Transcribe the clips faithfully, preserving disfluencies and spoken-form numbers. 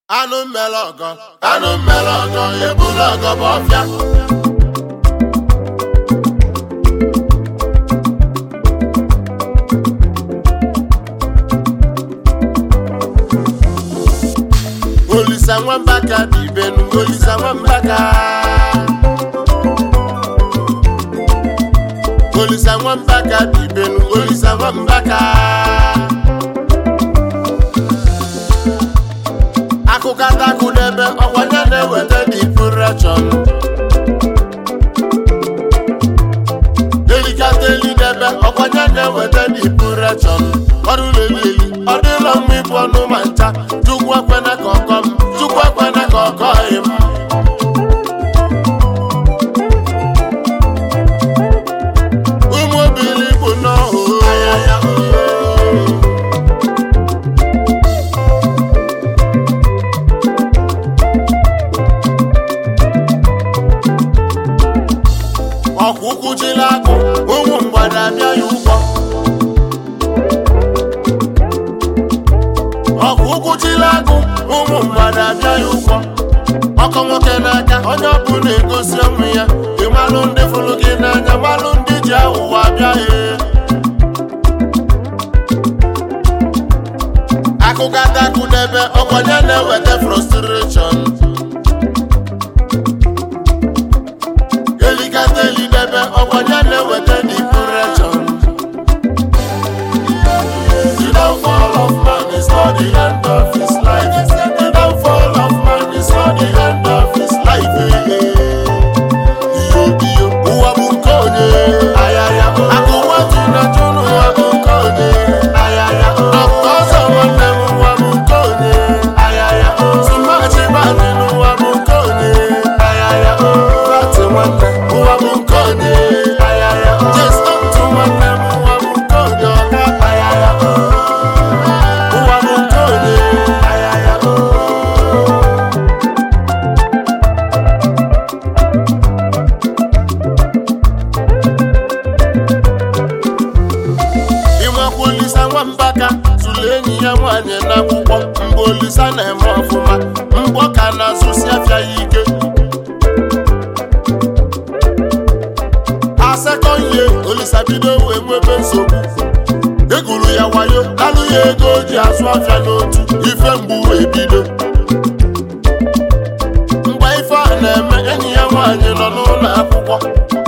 Anụ mmelọgọ, anụ mmelọgọ, ebulọgọ bụ ọfịa. Olisa nwambaka dị ibenu, olisa nwambaka. Olisa nwambaka dị ibenu, olisa nwambaka. Akụkata akụdebe ọkwanye na-eweta depression. Delikata elidebe ọkwanye na-eweta depression. Ọrụ lelili, ọ dịla mma ịbụ ọnụ ma ncha. Chukwu ekwena ka ọkọ m, Chukwu ekwena ka ọkọ m. Ụmụ obili bụ n'ọhụ ayaya ọkụ kwuchila akụ, ụmụ mgbada abịa ya ụgbọ. Ọkụ kwuchila akụ, ụmụ mgbada abịa ya ụgbọ. Ọkọ nwoke n'aka, onye ọbụla egosi onwe ya. Ịmalụ ndị fụrụ gị n'anya, malụ ndị ji aghụghọ abịa ya. Akụkata akụdebe ọkwanye na-eweta frustration. Delikata elidebe ọkwanye na-eweta depression. The downfall of man is not the end of his life. The downfall of man is not the end of his life. Iyo iyo, ụwa bụ nke onye. Ayaya, akụwa tụna tụnụ ụwa bụ nke onye. Ayaya, akụ ọzọ nwanne m ụwa bụ nke onye. Ayaya, tụmachi bani n'ụwa bụ nke onye. Ayaya, bati nwanne ụwa bụ nke onye. Ayaya, just ntụ nwanne m ụwa bụ nke onye ọka. Ayaya, ụwa bụ nke onye. Ayaya, ịmakwa Olisa nwambaka tụrụ enyi ya nwaanyị n'akwụkwọ. Mgbe Olisa na-eme ọfụma, mgbọ ka na-azụsi afịa ya ike. Asekọnye Olisa bido wee nwebe nsogbu. Eguru ya wayo, lalụ ya ego o ji azụ afịa n'otu. Ife mgbu wee bido. Mgbe ife a na-eme, enyi ya nwaanyị nọ n'ụlọ akwụkwọ.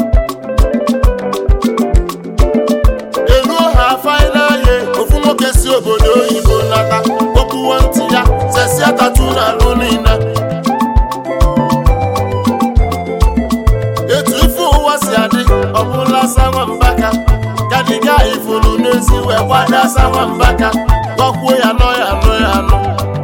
Eruo ha faịnal ye, ofu nwoke si obodo oyibo nata. Okpuwo ntị ya, sesia tatu n'alụ niile. Etu ife ụwa si adị, ọbụla sa nwambaka. Gadiga ifuru n'ezi wee gbada sa nwambaka. Gọkwuo ya nọ ya nọ ya nọ.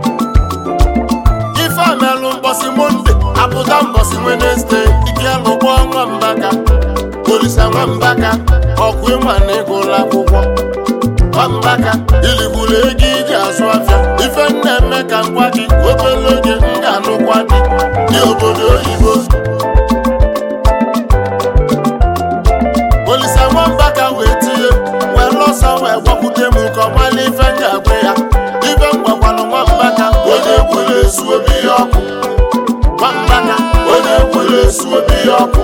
Ife amelụ mbọsị Monde, apụta mbọsị Wenesde. Ike lụgbọ nwambaka. Olisa nwambaka, ọkụ ịma na ịgụla akwụkwọ. Nwambaka, iligburu ego iji azụ afịa. Ife na-eme ka ngwa gị, obere oge m ga-anụkwa gị. Dị obodo oyibo. Olisa nwambaka wee tinye, wee lọsọ wee gwakwute m ka ọ mala ife m ga-agwa ya. Ife m gwakwanụ nwambaka, onye ekwere esu obi ya ọkụ. Nwambaka, onye ekwere esu obi ya ọkụ.